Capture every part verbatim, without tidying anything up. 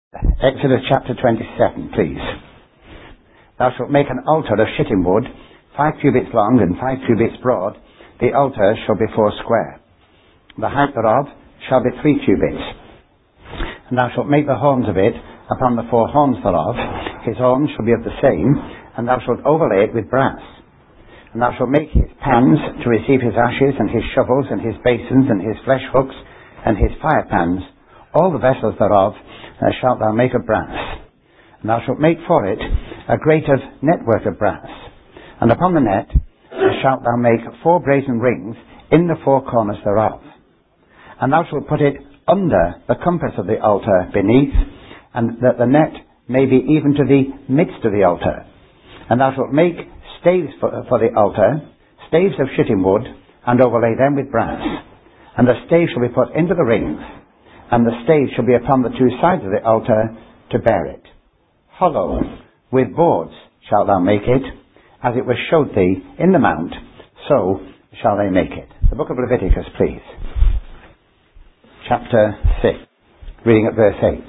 Exodus chapter twenty-seven, please. Thou shalt make an altar of shittim wood, five cubits long and five cubits broad. The altar shall be four square. The height thereof shall be three cubits. And thou shalt make the horns of it upon the four horns thereof. His horns shall be of the same, and thou shalt overlay it with brass. And thou shalt make his pans to receive his ashes, and his shovels, and his basins, and his flesh hooks, and his fire pans. All the vessels thereof uh, shalt thou make of brass. And thou shalt make for it a grate of network of brass. And upon the net uh, shalt thou make four brazen rings in the four corners thereof. And thou shalt put it under the compass of the altar beneath, and that the net may be even to the midst of the altar. And thou shalt make staves for, for the altar, staves of shittim wood, and overlay them with brass. And the staves shall be put into the rings, and the staves shall be upon the two sides of the altar to bear it. Hollow, with boards shalt thou make it, as it was showed thee in the mount, so shall they make it. The book of Leviticus, please. Chapter six, reading at verse eight.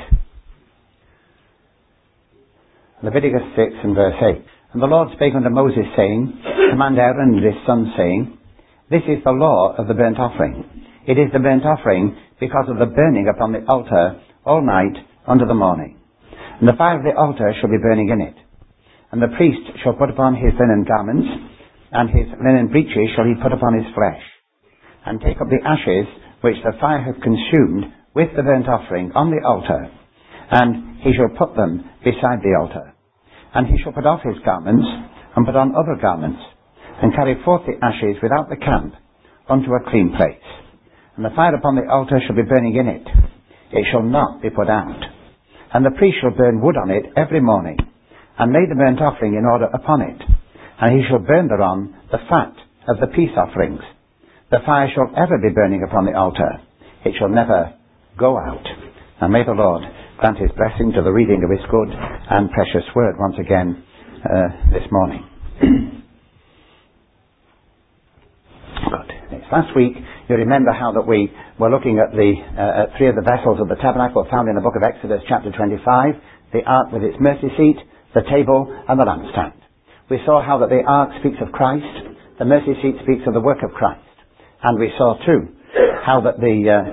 Leviticus six and verse eight. And the Lord spake unto Moses, saying, Command Aaron and his sons, saying, This is the law of the burnt offering. It is the burnt offering because of the burning upon the altar all night unto the morning. And the fire of the altar shall be burning in it. And the priest shall put upon his linen garments, and his linen breeches shall he put upon his flesh, and take up the ashes which the fire hath consumed with the burnt offering on the altar, and he shall put them beside the altar. And he shall put off his garments, and put on other garments, and carry forth the ashes without the camp unto a clean place. And the fire upon the altar shall be burning in it. It shall not be put out. And the priest shall burn wood on it every morning, and lay the burnt offering in order upon it. And he shall burn thereon the fat of the peace offerings. The fire shall ever be burning upon the altar. It shall never go out. And may the Lord grant his blessing to the reading of his good and precious word once again uh, this morning. Good. Last week, you remember how that we were looking at the uh, at three of the vessels of the tabernacle found in the book of Exodus chapter twenty-five, the ark with its mercy seat, the table, and the lampstand. We saw how that the ark speaks of Christ, the mercy seat speaks of the work of Christ, and we saw too how that the uh,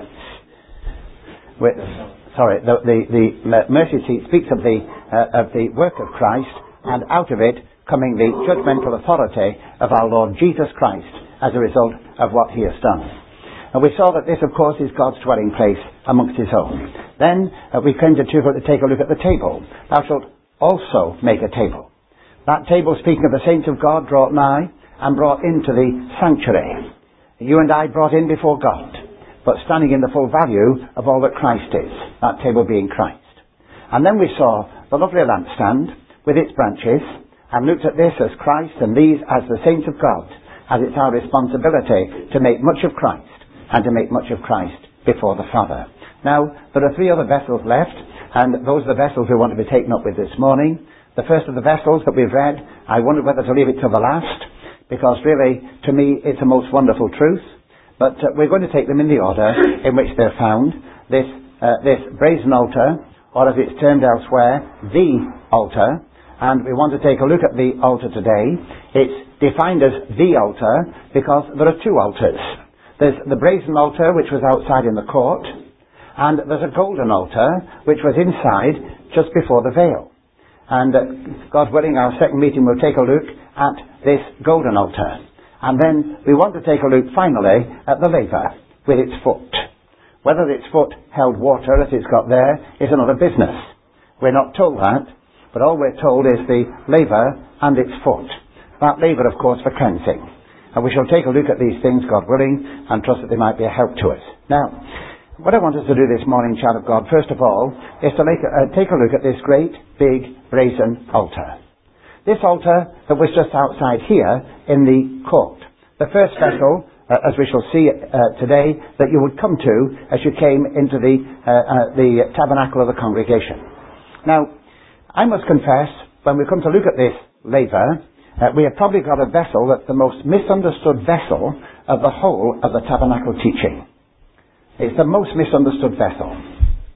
with, sorry the, the the mercy seat speaks of the uh, of the work of Christ, and out of it coming the judgmental authority of our Lord Jesus Christ as a result of what he has done. And we saw that this, of course, is God's dwelling place amongst his own. Then uh, we came to, to take a look at the table. Thou shalt also make a table. That table, speaking of the saints of God, brought nigh and brought into the sanctuary. You and I brought in before God, but standing in the full value of all that Christ is, that table being Christ. And then we saw the lovely lampstand with its branches, and looked at this as Christ and these as the saints of God, as it's our responsibility to make much of Christ, and to make much of Christ before the Father. Now, there are three other vessels left, and those are the vessels we want to be taken up with this morning. The first of the vessels that we've read, I wondered whether to leave it to the last, because really, to me, it's a most wonderful truth. But uh, we're going to take them in the order in which they're found. This, uh, this brazen altar, or as it's termed elsewhere, the altar. And we want to take a look at the altar today. It's defined as the altar because there are two altars. There's the brazen altar, which was outside in the court, and there's a golden altar, which was inside just before the veil. And uh, God willing, our second meeting will take a look at this golden altar. And then we want to take a look finally at the laver with its foot. Whether its foot held water as it's got there is another business. We're not told that. But all we're told is the laver and its foot. That laver, of course, for cleansing. And we shall take a look at these things, God willing, and trust that they might be a help to us. Now, what I want us to do this morning, child of God, first of all, is to make, uh, take a look at this great, big, brazen altar. This altar that was just outside here in the court. The first vessel, uh, as we shall see uh, today, that you would come to as you came into the, uh, uh, the tabernacle of the congregation. Now, I must confess, when we come to look at this laver, uh, we have probably got a vessel that's the most misunderstood vessel of the whole of the tabernacle teaching. It's the most misunderstood vessel.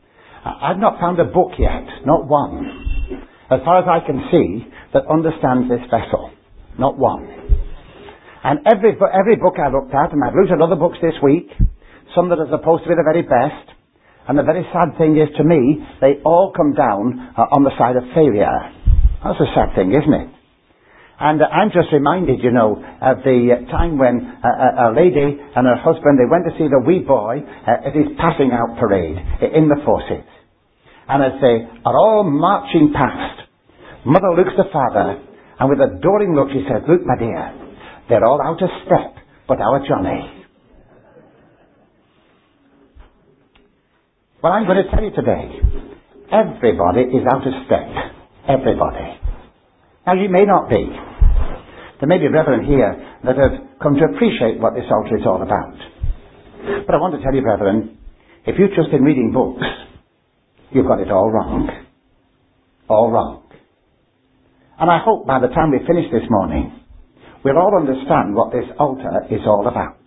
I've not found a book yet, not one, as far as I can see, that understands this vessel. Not one. And every, every book I looked at, and I've looked at other books this week, some that are supposed to be the very best, and the very sad thing is, to me, they all come down uh, on the side of failure. That's a sad thing, isn't it? And uh, I'm just reminded, you know, of the uh, time when uh, a lady and her husband, they went to see the wee boy uh, at his passing out parade in the Forces. And as they are all marching past, Mother looks to Father, and with a adoring look she said, "Look, my dear, they're all out of step, but our Johnny." Well, I'm going to tell you today, everybody is out of step. Everybody. Now, you may not be. There may be brethren here that have come to appreciate what this altar is all about. But I want to tell you, brethren, if you've just been reading books, you've got it all wrong. All wrong. And I hope by the time we finish this morning, we'll all understand what this altar is all about.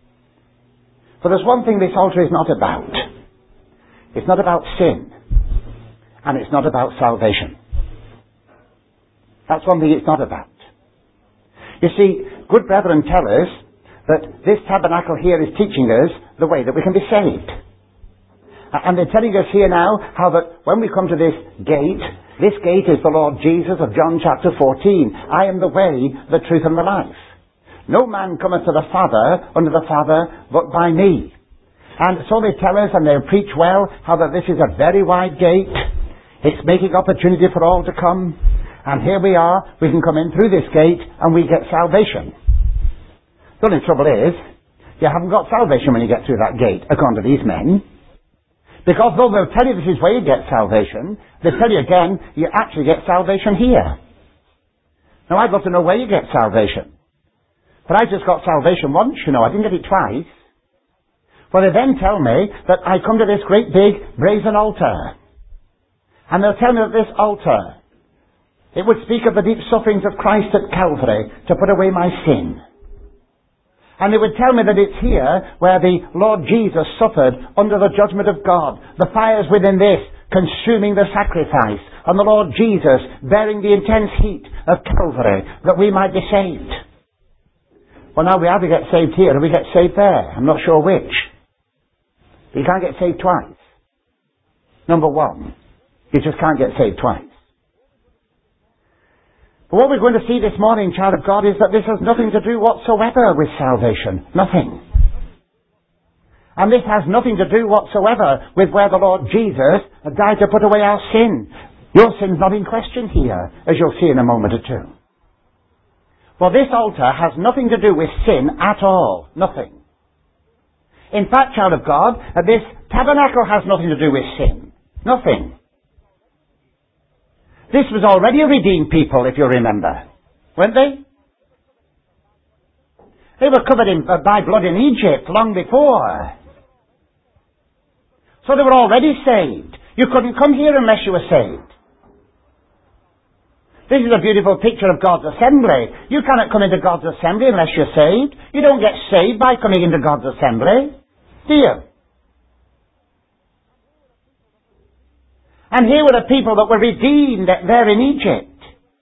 For there's one thing this altar is not about. It's not about sin. And it's not about salvation. That's one thing it's not about. You see, good brethren tell us that this tabernacle here is teaching us the way that we can be saved. And they're telling us here now how that when we come to this gate, this gate is the Lord Jesus of John chapter fourteen. I am the way, the truth, and the life. No man cometh to the Father unto the Father but by me. And so they tell us, and they preach well, how that this is a very wide gate. It's making opportunity for all to come. And here we are, we can come in through this gate and we get salvation. The only trouble is, you haven't got salvation when you get through that gate, according to these men. Because though they'll tell you this is where you get salvation, they tell you again, you actually get salvation here. Now I'd love to know where you get salvation. But I just got salvation once, you know, I didn't get it twice. Well, they then tell me that I come to this great big brazen altar. And they'll tell me that this altar, it would speak of the deep sufferings of Christ at Calvary to put away my sin. And they would tell me that it's here where the Lord Jesus suffered under the judgment of God. The fires within this consuming the sacrifice. And the Lord Jesus bearing the intense heat of Calvary that we might be saved. Well, now we either get saved here or we get saved there. I'm not sure which. You can't get saved twice. Number one, you just can't get saved twice. But what we're going to see this morning, child of God, is that this has nothing to do whatsoever with salvation. Nothing. And this has nothing to do whatsoever with where the Lord Jesus died to put away our sin. Your sin's not in question here, as you'll see in a moment or two. Well, this altar has nothing to do with sin at all. Nothing. In fact, child of God, this tabernacle has nothing to do with sin. Nothing. This was already a redeemed people, if you remember. Weren't they? They were covered in, uh, by blood in Egypt long before. So they were already saved. You couldn't come here unless you were saved. This is a beautiful picture of God's assembly. You cannot come into God's assembly unless you're saved. You don't get saved by coming into God's assembly, do you? And here were the people that were redeemed there in Egypt.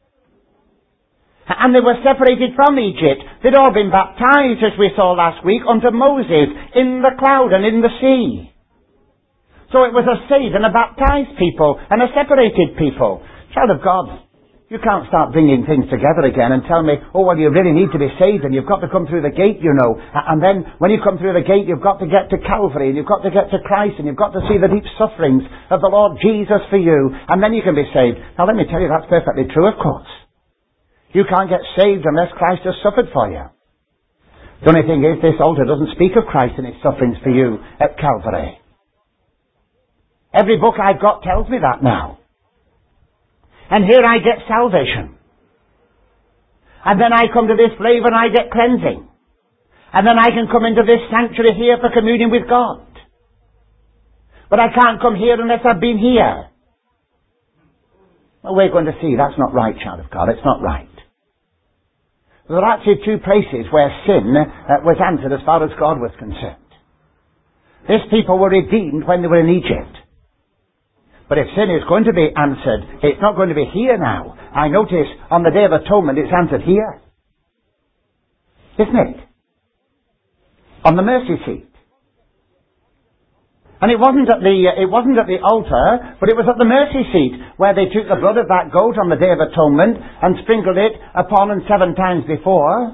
And they were separated from Egypt. They'd all been baptized, as we saw last week, unto Moses in the cloud and in the sea. So it was a saved and a baptized people and a separated people. Child of God, you can't start bringing things together again and tell me, oh, well, you really need to be saved and you've got to come through the gate, you know. And then when you come through the gate, you've got to get to Calvary and you've got to get to Christ and you've got to see the deep sufferings of the Lord Jesus for you. And then you can be saved. Now, let me tell you, that's perfectly true, of course. You can't get saved unless Christ has suffered for you. The only thing is, this altar doesn't speak of Christ and his sufferings for you at Calvary. Every book I've got tells me that now. And here I get salvation. And then I come to this flame and I get cleansing. And then I can come into this sanctuary here for communion with God. But I can't come here unless I've been here. Well, we're going to see that's not right, child of God. It's not right. There are actually two places where sin uh, was answered as far as God was concerned. These people were redeemed when they were in Egypt. But if sin is going to be answered, it's not going to be here now. I notice on the Day of Atonement it's answered here. Isn't it? On the mercy seat. And it wasn't at the uh, it wasn't at the altar, but it was at the mercy seat, where they took the blood of that goat on the Day of Atonement and sprinkled it upon and seven times before.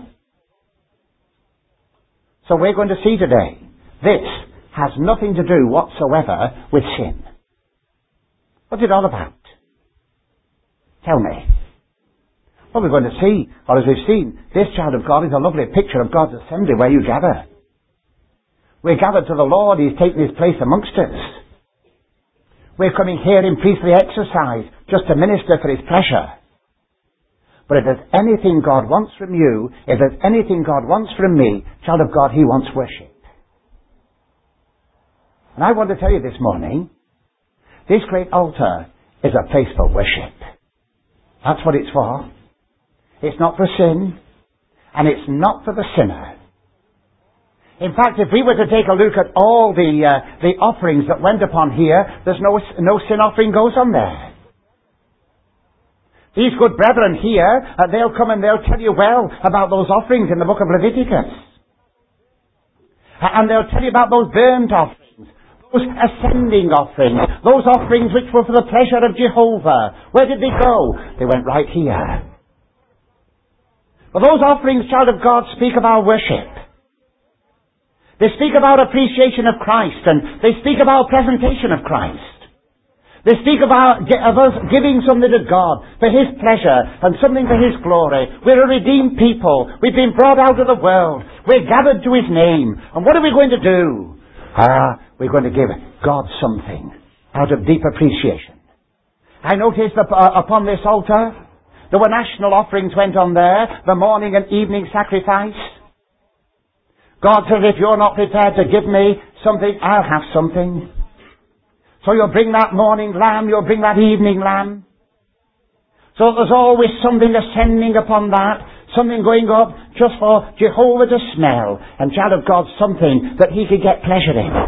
So we're going to see today, this has nothing to do whatsoever with sin. What's it all about? Tell me. Well, we're going to see, or as we've seen, this child of God is a lovely picture of God's assembly where you gather. We're gathered to the Lord. He's taken his place amongst us. We're coming here in priestly exercise just to minister for his pleasure. But if there's anything God wants from you, if there's anything God wants from me, child of God, he wants worship. And I want to tell you this morning, this great altar is a place for worship. That's what it's for. It's not for sin, and it's not for the sinner. In fact, if we were to take a look at all the uh, the offerings that went upon here, there's no no sin offering goes on there. These good brethren here, uh, they'll come and they'll tell you well about those offerings in the book of Leviticus. And they'll tell you about those burnt offerings, those ascending offerings, those offerings which were for the pleasure of Jehovah. Where did they go? They went right here. But those offerings, child of God, speak of our worship. They speak of our appreciation of Christ, and they speak of our presentation of Christ. They speak of, our, of us giving something to God for his pleasure and something for his glory. We're a redeemed people. We've been brought out of the world. We're gathered to his name. And what are we going to do? Ah, we're going to give God something out of deep appreciation. I noticed that uh, upon this altar, there were national offerings went on there, the morning and evening sacrifice. God says, if you're not prepared to give me something, I'll have something. So you'll bring that morning lamb, you'll bring that evening lamb. So there's always something ascending upon that, something going up just for Jehovah to smell, and child of God, something that he could get pleasure in.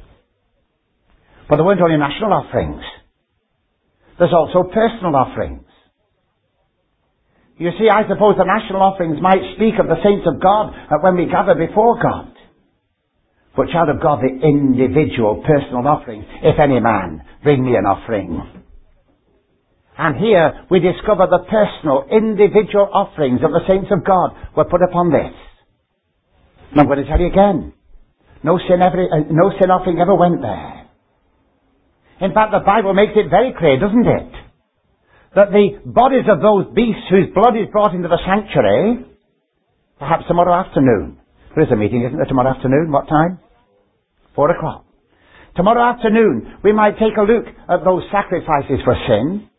But there weren't only national offerings. There's also personal offerings. You see, I suppose the national offerings might speak of the saints of God when we gather before God. But child of God, the individual personal offerings, if any man, bring me an offering. And here we discover the personal, individual offerings of the saints of God were put upon this. And I'm going to tell you again, no sin, ever, uh, no sin offering ever went there. In fact, the Bible makes it very clear, doesn't it? That the bodies of those beasts whose blood is brought into the sanctuary, perhaps tomorrow afternoon. There is a meeting, isn't there, tomorrow afternoon? What time? Four o'clock. Tomorrow afternoon, we might take a look at those sacrifices for sin.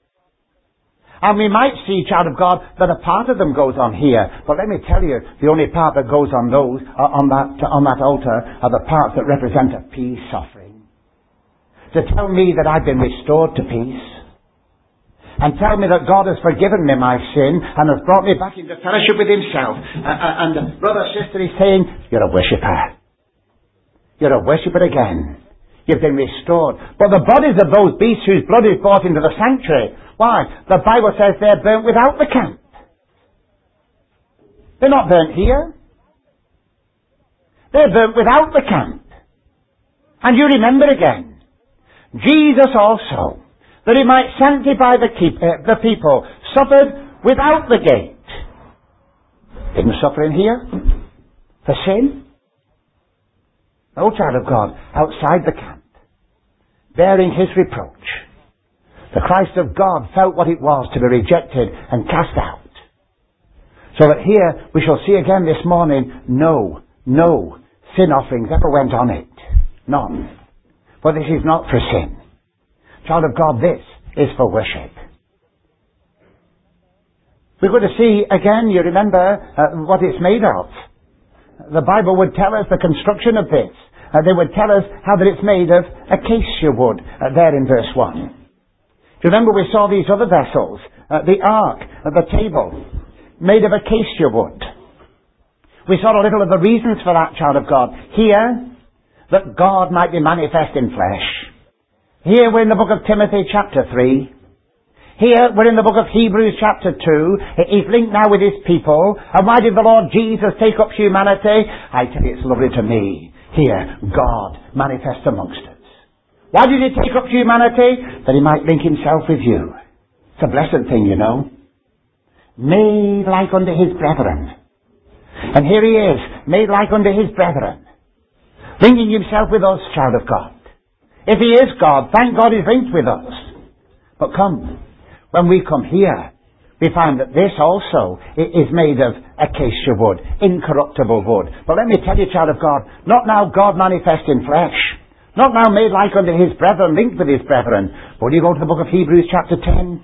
And we might see, child of God, that a part of them goes on here. But let me tell you, the only part that goes on those, uh, on that, uh, on that altar, are the parts that represent a peace offering. To tell me that I've been restored to peace. And tell me that God has forgiven me my sin and has brought me back into fellowship with himself. Uh, uh, and brother, sister, he's saying, you're a worshipper. You're a worshipper again. You've been restored. But the bodies of those beasts whose blood is brought into the sanctuary, why? The Bible says they're burnt without the camp. They're not burnt here. They're burnt without the camp. And you remember again, Jesus also, that he might sanctify the, keep, uh, the people, suffered without the gate. Didn't suffer in here for sin. No, child of God, outside the camp, bearing his reproach. The Christ of God felt what it was to be rejected and cast out. So that here we shall see again this morning, no, no sin offerings ever went on it. None. For this is not for sin. Child of God, this is for worship. We're going to see again, you remember, uh, what it's made of. The Bible would tell us the construction of this. Uh, they would tell us how that it's made of acacia wood, uh, there in verse one. Do you remember we saw these other vessels, uh, the ark, uh, the table, made of acacia wood. We saw a little of the reasons for that, child of God. Here, that God might be manifest in flesh. Here we're in the book of Timothy chapter three. Here we're in the book of Hebrews chapter two. He's linked now with his people. And why did the Lord Jesus take up humanity? I tell you, it's lovely to me. Here, God manifests amongst us. Why did he take up humanity? That he might link himself with you. It's a blessed thing, you know. Made like unto his brethren. And here he is, made like unto his brethren. Linking himself with us, child of God. If he is God, thank God he's linked with us. But come, when we come here, we find that this also is made of acacia wood, incorruptible wood. But let me tell you, child of God, not now God manifest in flesh. Not now made like unto his brethren, linked with his brethren. But when you go to the book of Hebrews chapter ten,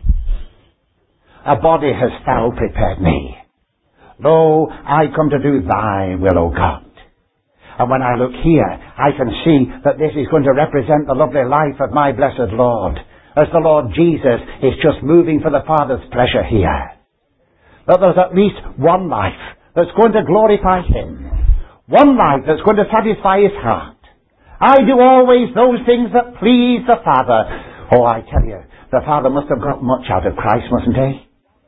a body has thou prepared me. Lo, I come to do thy will, O God. And when I look here, I can see that this is going to represent the lovely life of my blessed Lord, as the Lord Jesus is just moving for the Father's pleasure here. That there's at least one life that's going to glorify him. One life that's going to satisfy his heart. I do always those things that please the Father. Oh, I tell you, the Father must have got much out of Christ, mustn't he?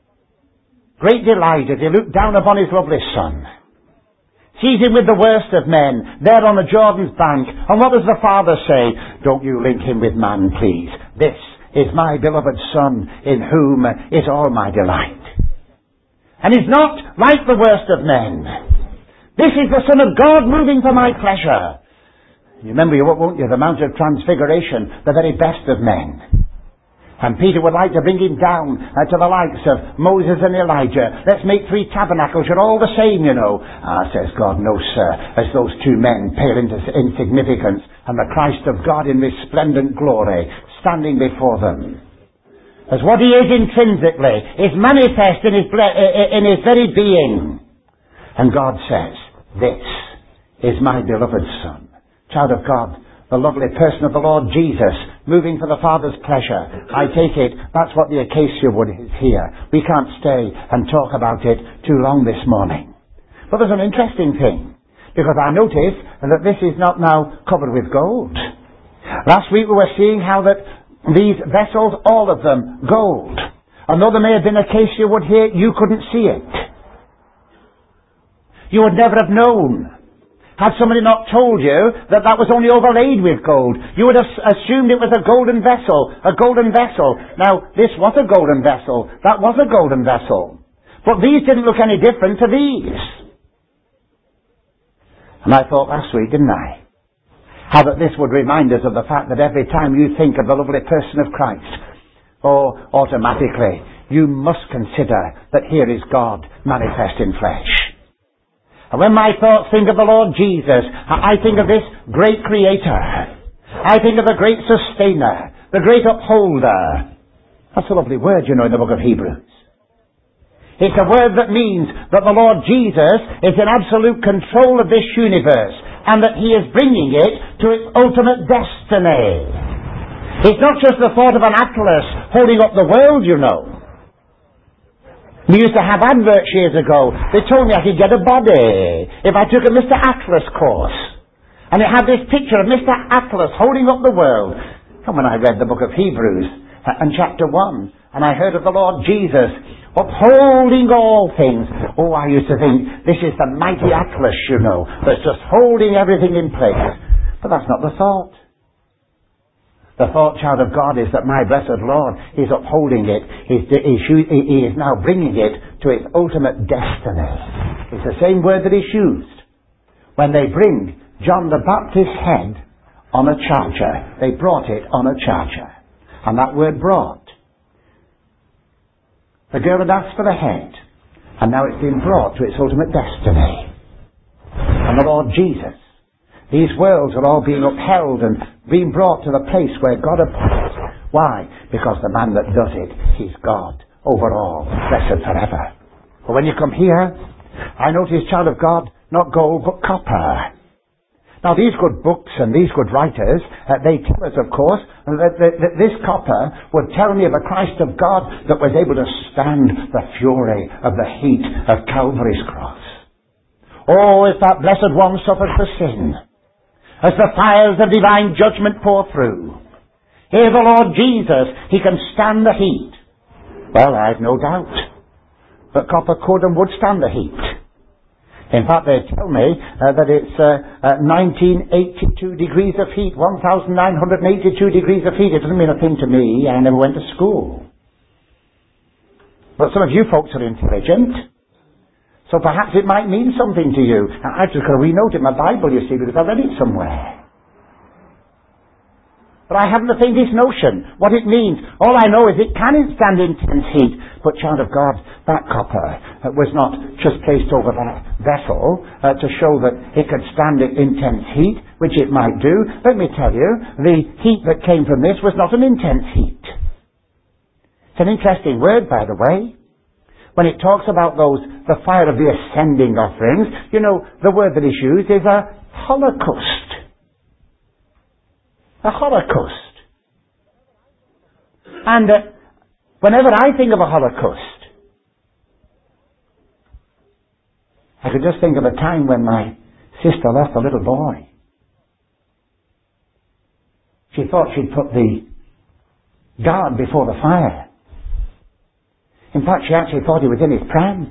Great delight as he looked down upon his lovely Son. Sees him with the worst of men, there on the Jordan's bank. And what does the Father say? Don't you link him with man, please. This is my beloved Son, in whom is all my delight. And he's not like the worst of men. This is the Son of God moving for my pleasure. You remember, won't you, the Mount of Transfiguration, the very best of men. And Peter would like to bring him down uh, to the likes of Moses and Elijah. Let's make three tabernacles. You're all the same, you know. Ah, says God, no, sir. As those two men pale into insignificance, and the Christ of God in resplendent glory standing before them. As what he is intrinsically is manifest in his, ble- in his very being. And God says, this is my beloved Son. Child of God, the lovely person of the Lord Jesus, moving for the Father's pleasure. I take it, that's what the acacia wood is here. We can't stay and talk about it too long this morning. But there's an interesting thing, because I notice that this is not now covered with gold. Last week we were seeing how that these vessels, all of them, gold. And though there may have been acacia wood here, you couldn't see it. You would never have known. Had somebody not told you that that was only overlaid with gold, you would have assumed it was a golden vessel, a golden vessel. Now, this was a golden vessel. That was a golden vessel. But these didn't look any different to these. And I thought last week, didn't I? How that this would remind us of the fact that every time you think of the lovely person of Christ, oh, automatically, you must consider that here is God manifest in flesh. And when my thoughts think of the Lord Jesus, I think of this great Creator. I think of the great Sustainer, the great Upholder. That's a lovely word, you know, in the book of Hebrews. It's a word that means that the Lord Jesus is in absolute control of this universe, and that he is bringing it to its ultimate destiny. It's not just the thought of an Atlas holding up the world, you know. We used to have adverts years ago. They told me I could get a body if I took a Mister Atlas course. And it had this picture of Mister Atlas holding up the world. And when I read the book of Hebrews and chapter one, and I heard of the Lord Jesus upholding all things, oh, I used to think, this is the mighty Atlas, you know, that's just holding everything in place. But that's not the thought. The thought, child of God, is that my blessed Lord is upholding it. He's, he's, he is now bringing it to its ultimate destiny. It's the same word that is used when they bring John the Baptist's head on a charger. They brought it on a charger. And that word brought. The girl had asked for the head, and now it's been brought to its ultimate destiny. And the Lord Jesus, these worlds are all being upheld and being brought to the place where God appoints. Why? Because the man that does it, he's God over all, blessed forever. But when you come here, I notice, child of God, not gold but copper. Now these good books and these good writers, uh, they tell us, of course, that, that, that this copper would tell me of a Christ of God that was able to stand the fury of the heat of Calvary's cross. Oh, if that blessed one suffered for sin, as the fires of divine judgment pour through, Hear the Lord Jesus. He can stand the heat. Well, I've no doubt that copper could and would stand the heat. In fact, they tell me uh, that it's uh, uh, nineteen eighty-two degrees of heat, one thousand nine hundred eighty-two degrees of heat. It doesn't mean a thing to me. I never went to school. But some of you folks are intelligent. So perhaps it might mean something to you. I've just got to renote it in my Bible, you see, because I read it somewhere. But I haven't the faintest notion what it means. All I know is it can stand intense heat. But, child of God, that copper uh, was not just placed over that vessel uh, to show that it could stand intense heat, which it might do. Let me tell you, the heat that came from this was not an intense heat. It's an interesting word, by the way. When it talks about those, the fire of the ascending offerings, you know, the word that is used is a holocaust. A holocaust. And uh, whenever I think of a holocaust, I could just think of a time when my sister lost a little boy. She thought she'd put the guard before the fire. In fact, she actually thought he was in his pram.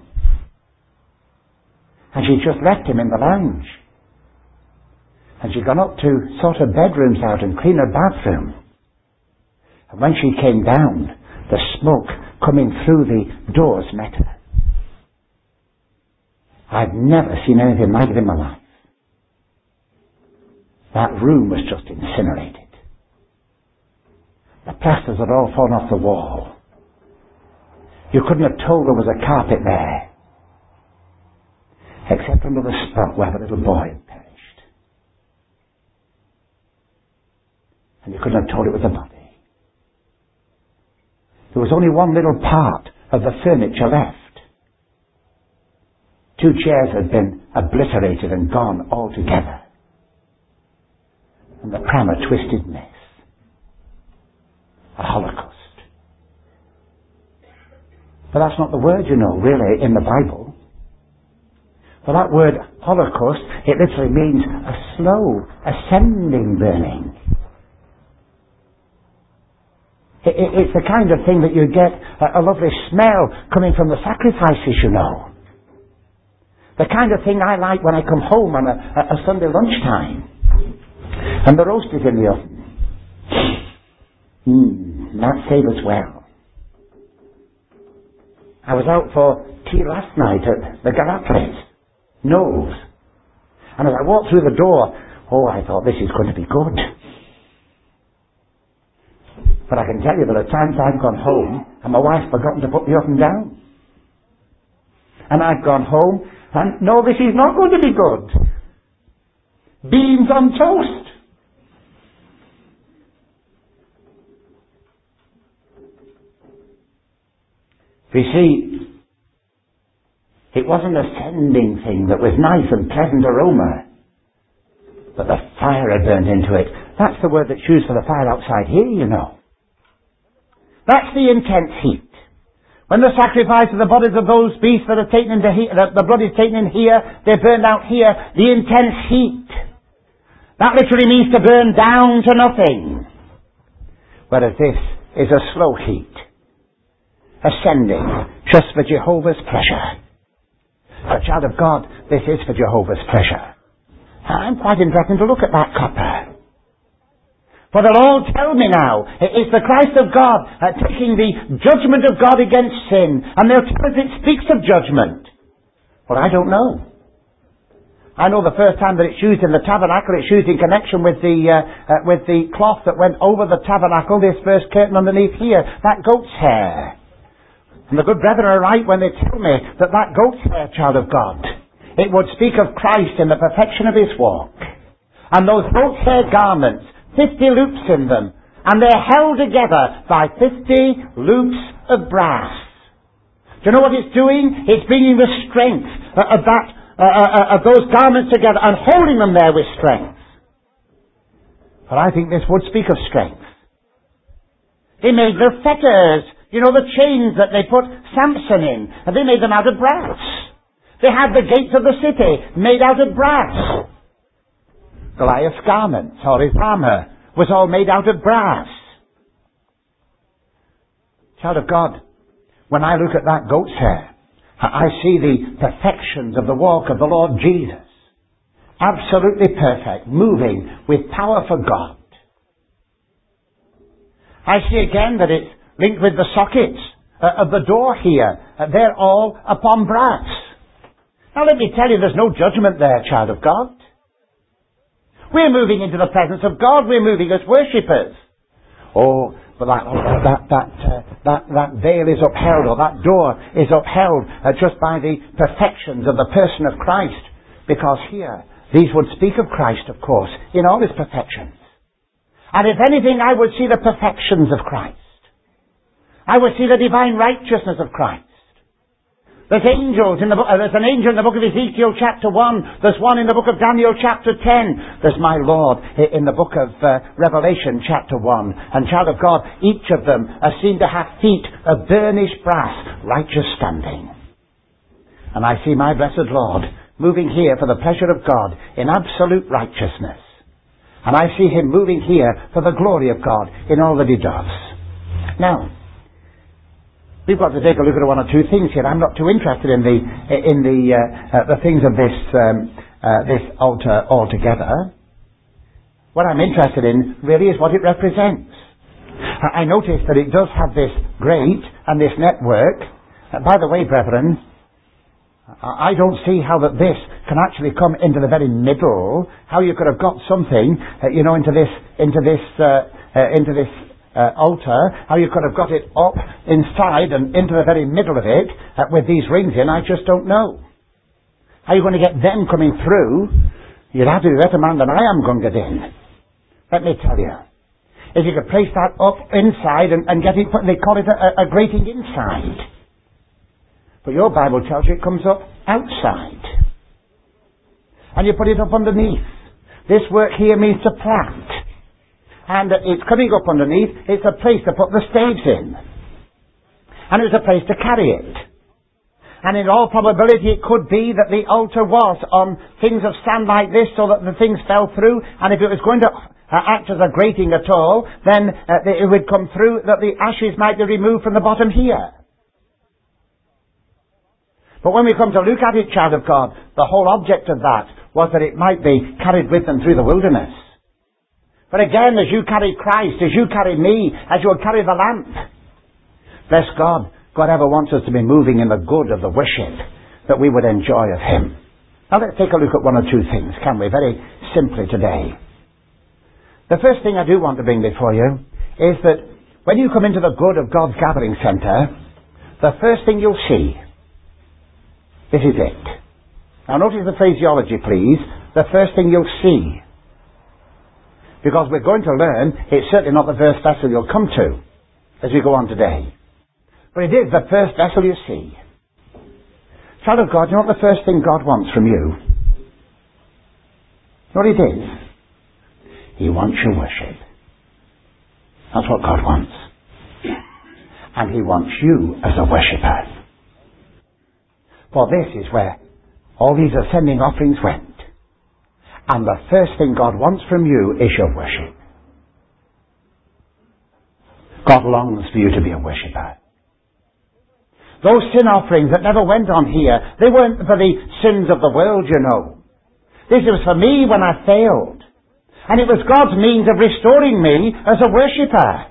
And she just left him in the lounge. And she'd gone up to sort her bedrooms out and clean her bathroom. And when she came down, the smoke coming through the doors met her. I've never seen anything like it in my life. That room was just incinerated. The plasters had all fallen off the wall. You couldn't have told there was a carpet there. Except under the spot where the little boy had perished. And you couldn't have told it was a body. There was only one little part of the furniture left. Two chairs had been obliterated and gone altogether. And the pram a twisted mess. A holocaust. But that's not the word, you know, really, in the Bible. For that word holocaust, it literally means a slow, ascending burning. It, it, it's the kind of thing that you get a, a lovely smell coming from the sacrifices, you know. The kind of thing I like when I come home on a, a, a Sunday lunchtime. And the roast is in the oven. Mmm, that savours well. I was out for tea last night at the Garat place, Knowles. And as I walked through the door, oh, I thought, this is going to be good. But I can tell you there are times I've gone home and my wife's forgotten to put the oven down. And I've gone home and, no, this is not going to be good. Beans on toast. You see, it wasn't a sending thing that was nice and pleasant aroma, but the fire had burned into it. That's the word that's used for the fire outside here, you know. That's the intense heat. When the sacrifice of the bodies of those beasts that are taken into he- the, the blood is taken in here, they're burned out here, the intense heat. That literally means to burn down to nothing. Whereas this is a slow heat. Ascending, just for Jehovah's pleasure. A child of God, this is for Jehovah's pleasure. I'm quite interested to look at that copper. For they'll all tell me now, it's the Christ of God uh, taking the judgment of God against sin, and they'll tell us it speaks of judgment. Well, I don't know. I know the first time that it's used in the tabernacle, it's used in connection with the uh, uh, with the cloth that went over the tabernacle, this first curtain underneath here, that goat's hair. And the good brethren are right when they tell me that that goat's hair, child of God, it would speak of Christ in the perfection of his walk. And those goat's hair garments, fifty loops in them, and they're held together by fifty loops of brass. Do you know what it's doing? It's bringing the strength of that, uh, uh, of those garments together and holding them there with strength. But I think this would speak of strength. They made their fetters. You know, the chains that they put Samson in, and they made them out of brass. They had the gates of the city made out of brass. Goliath's garments, or his armour, was all made out of brass. Child of God, when I look at that goat's hair, I see the perfections of the walk of the Lord Jesus. Absolutely perfect, moving with power for God. I see again that it's linked with the sockets uh, of the door here. Uh, they're all upon brass. Now let me tell you, there's no judgment there, child of God. We're moving into the presence of God. We're moving as worshippers. Oh, but that that that uh, that that veil is upheld, or that door is upheld uh, just by the perfections of the person of Christ. Because here, these would speak of Christ, of course, in all his perfections. And if anything, I would see the perfections of Christ. I would see the divine righteousness of Christ. There's angels in the book, uh, there's an angel in the book of Ezekiel chapter one. There's one in the book of Daniel chapter ten. There's my Lord in the book of uh, Revelation chapter one. And child of God, each of them are seen to have feet of burnished brass, righteous standing. And I see my blessed Lord moving here for the pleasure of God in absolute righteousness. And I see him moving here for the glory of God in all that he does. Now, we've got to take a look at one or two things here. I'm not too interested in the in the uh, uh, the things of this um, uh, this altar altogether. What I'm interested in really is what it represents. I notice that it does have this grate and this network. Uh, by the way, brethren, I don't see how that this can actually come into the very middle. How you could have got something, uh, you know, into this into this uh, uh, into this. Uh, altar, how you could have got it up inside and into the very middle of it uh, with these rings in, I just don't know. How are you going to get them coming through? You'd have to be a better man than I am, Gunga Din. Let me tell you. If you could place that up inside and, and get it put, they call it a, a grating inside. But your Bible tells you it comes up outside. And you put it up underneath. This work here means to plant. And it's coming up underneath. It's a place to put the staves in. And it's a place to carry it. And in all probability it could be that the altar was on things of sand like this so that the things fell through. And if it was going to uh, act as a grating at all, then uh, it would come through that the ashes might be removed from the bottom here. But when we come to look at it, child of God, the whole object of that was that it might be carried with them through the wilderness. But again, as you carry Christ, as you carry me, as you carry the lamp, bless God, God ever wants us to be moving in the good of the worship that we would enjoy of him. Now let's take a look at one or two things, can we, very simply today. The first thing I do want to bring before you is that when you come into the good of God's gathering centre, the first thing you'll see, this is it. Now notice the phraseology, please. The first thing you'll see. Because we're going to learn, it's certainly not the first vessel you'll come to as we go on today. But it is the first vessel you see. Child of God, you know what the first thing God wants from you? You know what it is? He wants your worship. That's what God wants. And he wants you as a worshipper. For this is where all these ascending offerings went. And the first thing God wants from you is your worship. God longs for you to be a worshipper. Those sin offerings that never went on here, they weren't for the sins of the world, you know. This was for me when I failed. And it was God's means of restoring me as a worshipper.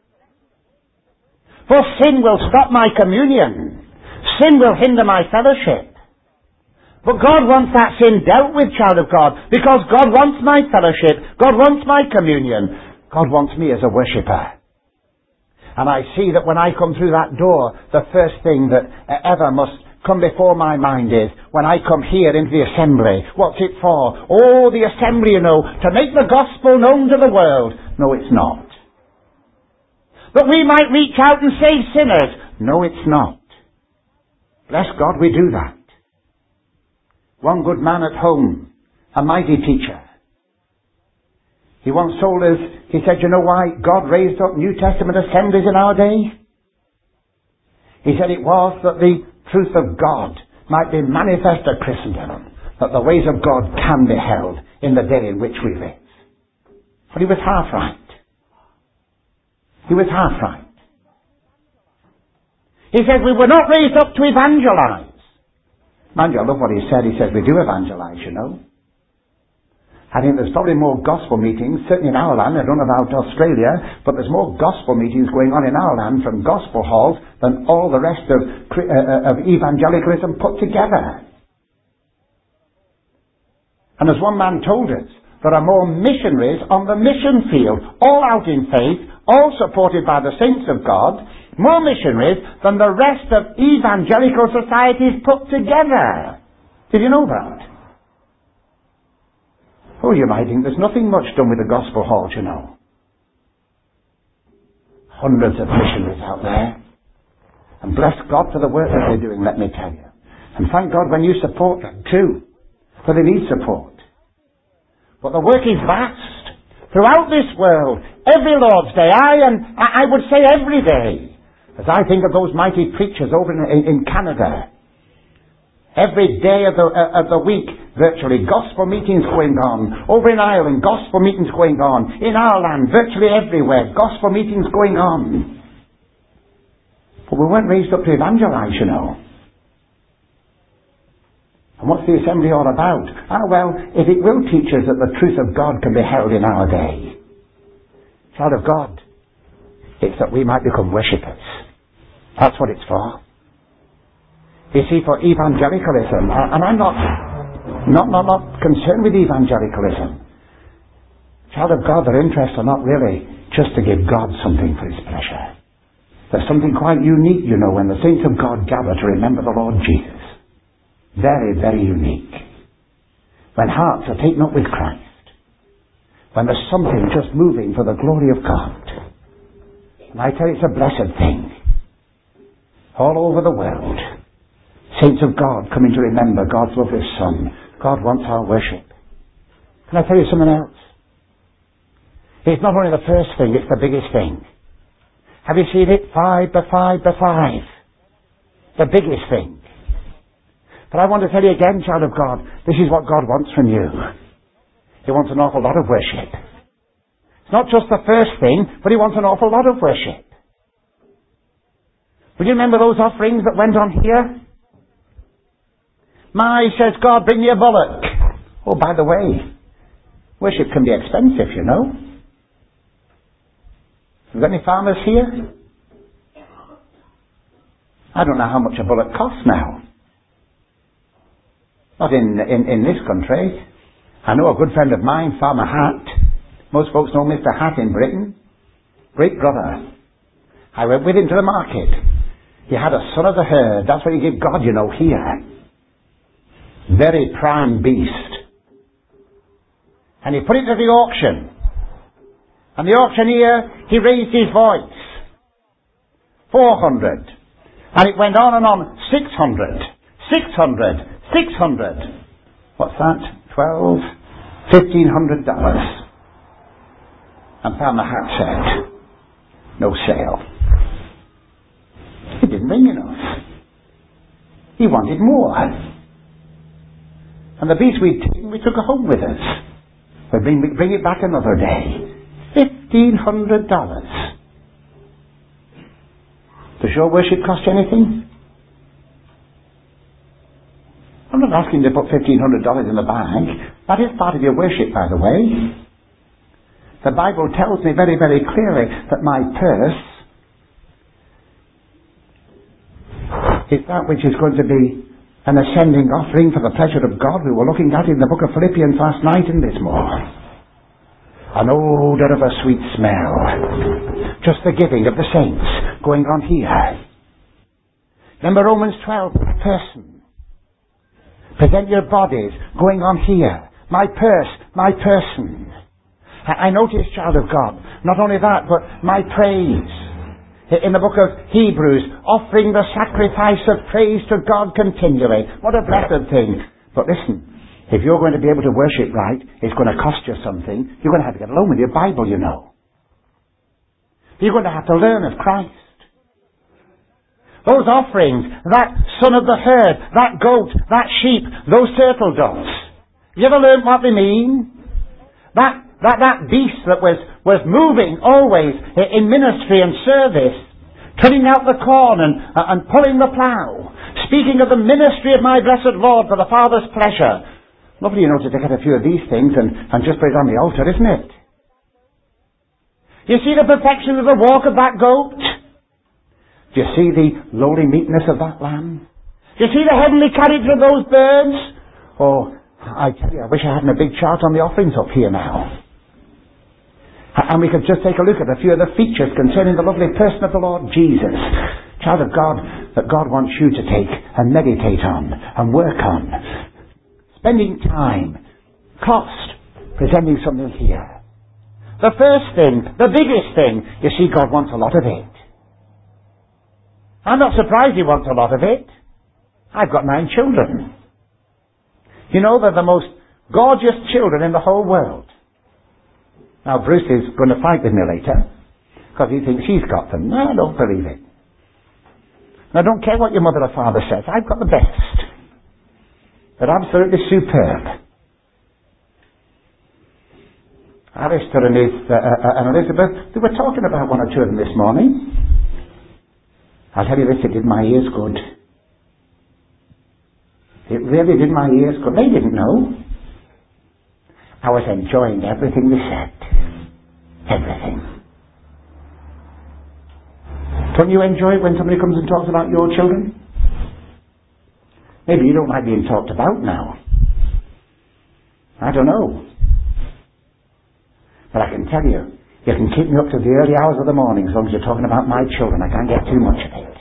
For sin will stop my communion. Sin will hinder my fellowship. But God wants that sin dealt with, child of God, because God wants my fellowship. God wants my communion. God wants me as a worshipper. And I see that when I come through that door, the first thing that ever must come before my mind is, when I come here into the assembly, what's it for? Oh, the assembly, you know, to make the gospel known to the world. No, it's not. That we might reach out and save sinners. No, it's not. Bless God, we do that. One good man at home, a mighty teacher. He once told us, he said, you know why God raised up New Testament assemblies in our day? He said it was that the truth of God might be manifest to Christendom, that the ways of God can be held in the day in which we live. But he was half right. He was half right. He says we were not raised up to evangelize. Mind you, I love what he said. He says we do evangelize, you know. I think there's probably more gospel meetings, certainly in our land. I don't know about Australia, but there's more gospel meetings going on in our land from gospel halls than all the rest of, uh, of evangelicalism put together. And as one man told us, there are more missionaries on the mission field, all out in faith, all supported by the saints of God, more missionaries than the rest of evangelical societies put together. Did you know that? Oh, you might think there's nothing much done with the gospel halls, you know. Hundreds of missionaries out there. And bless God for the work that they're doing, let me tell you. And thank God when you support them too. For they need support. But the work is vast. Throughout this world, every Lord's Day, I and I would say every day, as I think of those mighty preachers over in, in, in Canada, every day of the, uh, of the week, virtually, gospel meetings going on. Over in Ireland, gospel meetings going on. In our land, virtually everywhere, gospel meetings going on. But we weren't raised up to evangelize, you know. And what's the assembly all about? Ah, well, if it will teach us that the truth of God can be held in our day. Child of God, it's that we might become worshippers. That's what it's for. You see, for evangelicalism, and I'm not, not, not, not concerned with evangelicalism. Child of God, their interests are not really just to give God something for his pleasure. There's something quite unique, you know, when the saints of God gather to remember the Lord Jesus. Very, very unique. When hearts are taken up with Christ. When there's something just moving for the glory of God. And I tell you, it's a blessed thing. All over the world. Saints of God coming to remember God's lovely Son. God wants our worship. Can I tell you something else? It's not only the first thing, it's the biggest thing. Have you seen it? Five by five by five. The biggest thing. But I want to tell you again, child of God, this is what God wants from you. He wants an awful lot of worship. It's not just the first thing, but he wants an awful lot of worship. Will you remember those offerings that went on here? My, says God, bring me a bullock. Oh, by the way, worship can be expensive, you know. Have you got any farmers here? I don't know how much a bullock costs now. Not in, in, in this country. I know a good friend of mine, Farmer Hatt. Most folks know Mister Hatt in Britain. Great brother. I went with him to the market. He had a son of the herd. That's what you give God, you know, here. Very prime beast. And he put it to the auction. And the auctioneer, he raised his voice. Four hundred. And it went on and on. Six hundred. Six hundred. Six hundred. What's that? Twelve. Fifteen hundred dollars. And Farmer Hatt said, no sale. He didn't bring enough. He wanted more. And the beast we'd taken, we took it home with us. We bring, we bring it back another day. Fifteen hundred dollars. Does your worship cost you anything? I'm not asking you to put fifteen hundred dollars in the bag. That is part of your worship, by the way. The Bible tells me very, very clearly that my purse is that which is going to be an ascending offering for the pleasure of God. We were looking at in the book of Philippians last night and this morning. An odour of a sweet smell. Just the giving of the saints going on here. Remember Romans twelve, person. Present your bodies going on here. My purse, my person. I notice, child of God, not only that, but my praise. In the book of Hebrews, offering the sacrifice of praise to God continually. What a blessed thing. But listen, if you're going to be able to worship right, it's going to cost you something. You're going to have to get along with your Bible, you know. You're going to have to learn of Christ. Those offerings, that son of the herd, that goat, that sheep, those turtle doves. Have you ever learned what they mean? That That, that beast that was, was moving always in ministry and service treading out the corn and, uh, and pulling the plough, speaking of the ministry of my blessed Lord for the Father's pleasure. Lovely, you know, to get a few of these things and, and just put it on the altar, isn't it? You see the perfection of the walk of that goat? Do you see the lowly meekness of that lamb? Do you see the heavenly character of those birds? Oh, I tell you, I wish I hadn't a big chart on the offerings up here now. And we could just take a look at a few of the features concerning the lovely person of the Lord Jesus. Child of God, that God wants you to take and meditate on and work on. Spending time, cost, presenting something here. The first thing, the biggest thing, you see, God wants a lot of it. I'm not surprised He wants a lot of it. I've got nine children. You know, they're the most gorgeous children in the whole world. Now, Bruce is going to fight with me later, because he thinks he's got them. No, I don't believe it. I don't care what your mother or father says. I've got the best. They're absolutely superb. Alistair and, his, uh, uh, and Elizabeth, they were talking about one or two of them this morning. I'll tell you this, it did my ears good. It really did my ears good. They didn't know. I was enjoying everything they said. Everything. Don't you enjoy it when somebody comes and talks about your children? Maybe you don't like being talked about now. I don't know. But I can tell you, you can keep me up to the early hours of the morning as long as you're talking about my children. I can't get too much of it.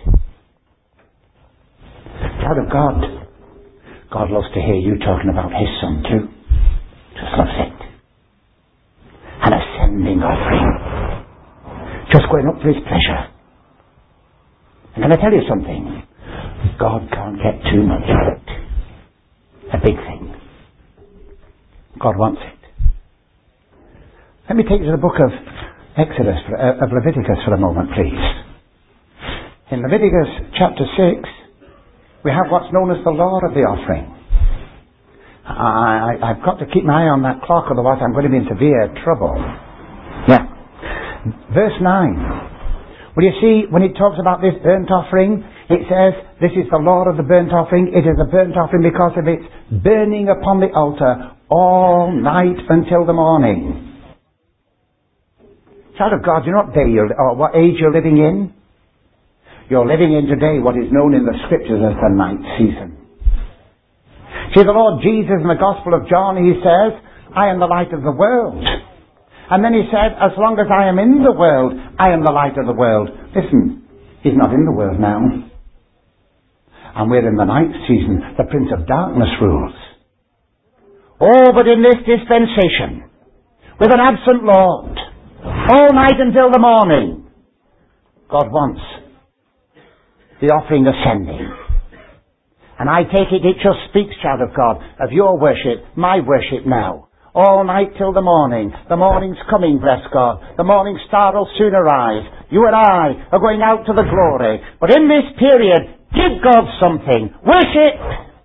Child of God, God loves to hear you talking about His Son too. Just loves it. An ascending offering. Just going up for His pleasure. And can I tell you something? God can't get too much of it. A big thing. God wants it. Let me take you to the book of Exodus, uh, of Leviticus for a moment, please. In Leviticus chapter six, we have what's known as the law of the offering. I, I, I've got to keep my eye on that clock, otherwise I'm going to be in severe trouble. Yeah. Verse nine. Well, you see, when it talks about this burnt offering, it says, this is the law of the burnt offering. It is a burnt offering because of its burning upon the altar all night until the morning. Child of God, do you know what day you're, or what age you're living in? You're living in today what is known in the Scriptures as the night season. See, the Lord Jesus in the Gospel of John, He says, I am the light of the world. And then He said, as long as I am in the world, I am the light of the world. Listen, He's not in the world now. And we're in the night season. The Prince of Darkness rules. Oh, but in this dispensation, with an absent Lord, all night until the morning, God wants the offering ascending. And I take it, it just speaks, child of God, of your worship, my worship now. All night till the morning. The morning's coming, bless God. The morning star will soon arise. You and I are going out to the glory. But in this period, give God something. Worship!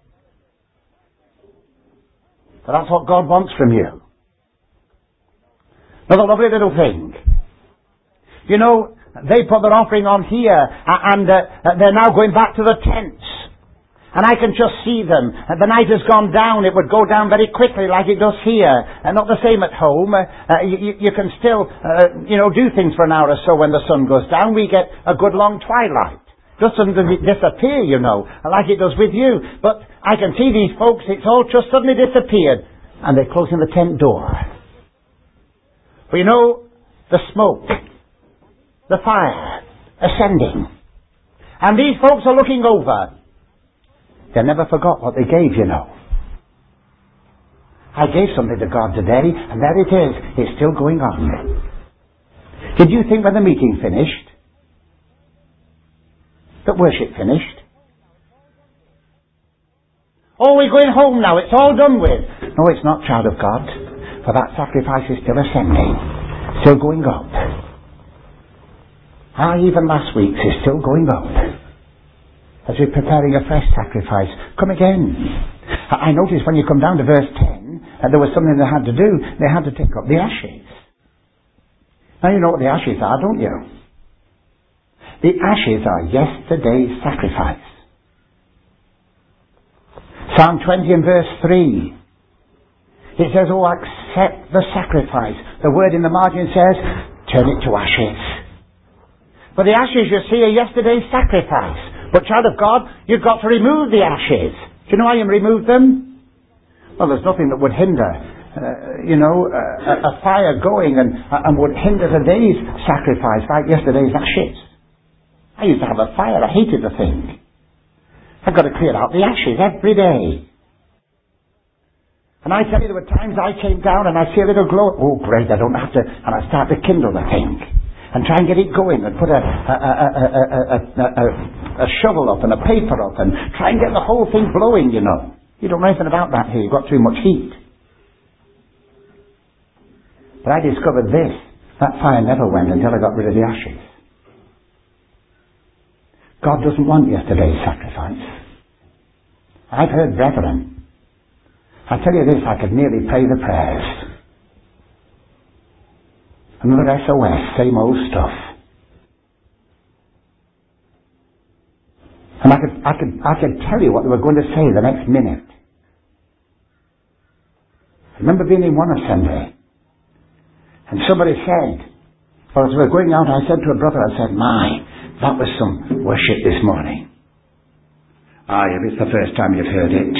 So that's what God wants from you. Another lovely little thing. You know, they put their offering on here, and uh, they're now going back to the tents. And I can just see them. And the night has gone down. It would go down very quickly like it does here. And not the same at home. Uh, you, you can still, uh, you know, do things for an hour or so when the sun goes down. We get a good long twilight. Doesn't disappear, you know, like it does with you. But I can see these folks, it's all just suddenly disappeared. And they're closing the tent door. But you know, the smoke, the fire, ascending. And these folks are looking over. They never forgot what they gave, you know. I gave something to God today, and there it is. It's still going on. Did you think when the meeting finished, that worship finished? Oh, we're going home now. It's all done with. No, it's not, child of God. For that sacrifice is still ascending. Still going up. Ah, even last week's is still going up. As we're preparing a fresh sacrifice. Come again. I noticed when you come down to verse ten, and there was something they had to do. They had to take up the ashes. Now you know what the ashes are, don't you? The ashes are yesterday's sacrifice. Psalm twenty and verse three. It says, oh, accept the sacrifice. The word in the margin says, turn it to ashes. But the ashes, you see, are yesterday's sacrifice. But child of God, you've got to remove the ashes. Do you know how you remove them? Well, there's nothing that would hinder, uh, you know, a, a fire going and, and would hinder today's sacrifice like yesterday's ashes. I used to have a fire. I hated the thing. I've got to clear out the ashes every day. And I tell you, there were times I came down and I see a little glow. Oh, great, I don't have to. And I start to kindle the thing and try and get it going and put a, a, a, a, a, a, a, a shovel up and a paper up and try and get the whole thing blowing, you know. You don't know anything about that here. You've got too much heat. But I discovered this. That fire never went until I got rid of the ashes. God doesn't want yesterday's sacrifice. I've heard brethren. I tell you this, I could nearly pray the prayers. Another S O S, same old stuff. And I could, I could, I could tell you what they were going to say the next minute. I remember being in one assembly, and somebody said, well, as we were going out, I said to a brother, I said, my, that was some worship this morning. Ah, if it's the first time you've heard it.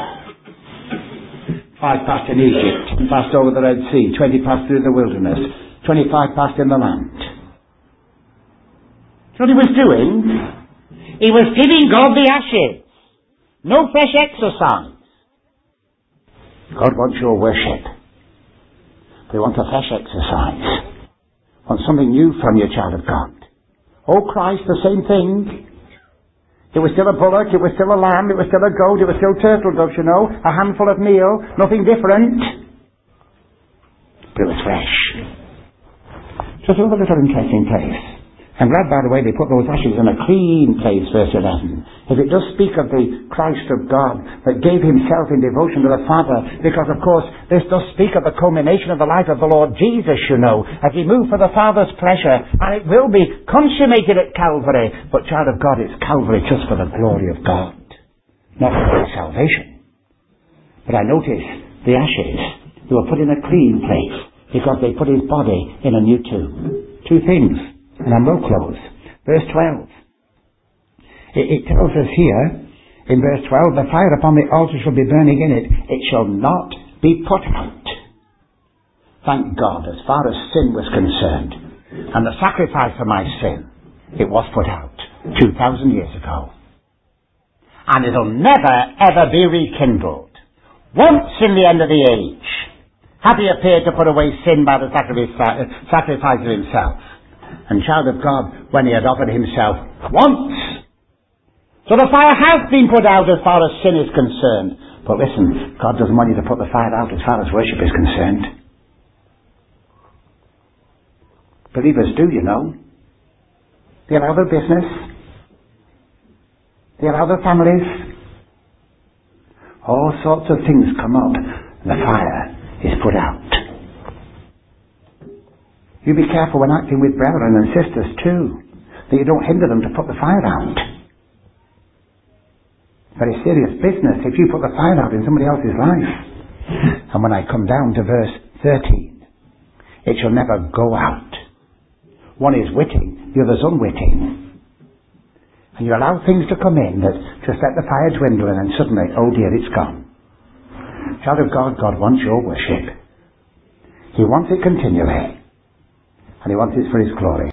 Five passed in Egypt, ten passed over the Red Sea, twenty passed through the wilderness, twenty-five passed in the land. You know what he was doing? He was giving God the ashes. No fresh exercise. God wants your worship. But he wants a fresh exercise. Wants something new from you, child of God. Oh, Christ, the same thing. It was still a bullock, it was still a lamb, it was still a goat, it was still turtle doves, you know, a handful of meal, nothing different. But it was fresh. So it's another little interesting place. I'm glad, by the way, they put those ashes in a clean place, verse eleven. If it does speak of the Christ of God that gave himself in devotion to the Father, because, of course, this does speak of the culmination of the life of the Lord Jesus, you know, as he moved for the Father's pleasure, and it will be consummated at Calvary. But, child of God, it's Calvary just for the glory of God, not for our salvation. But I notice the ashes, they were put in a clean place, because they put his body in a new tomb. Two things. And I'm well close. Verse twelve. It, it tells us here, in verse twelve, the fire upon the altar shall be burning in it. It shall not be put out. Thank God, as far as sin was concerned, and the sacrifice for my sin, it was put out two thousand years ago. And it'll never, ever be rekindled. Once in the end of the age, hath he appeared to put away sin by the sacrifice, sacrifice of himself. And child of God, when he had offered himself once. So the fire has been put out as far as sin is concerned. But listen, God doesn't want you to put the fire out as far as worship is concerned. Believers do, you know. They allow their business. They allow their families. All sorts of things come up, and the fire is put out. You be careful when acting with brethren and sisters too, that you don't hinder them to put the fire out. Very serious business if you put the fire out in somebody else's life. And when I come down to verse thirteen, it shall never go out. One is witting, the other's unwitting. And you allow things to come in that just let the fire dwindle, and then suddenly, oh dear, it's gone. Child of God, God wants your worship. He wants it continually. And he wants it for his glory.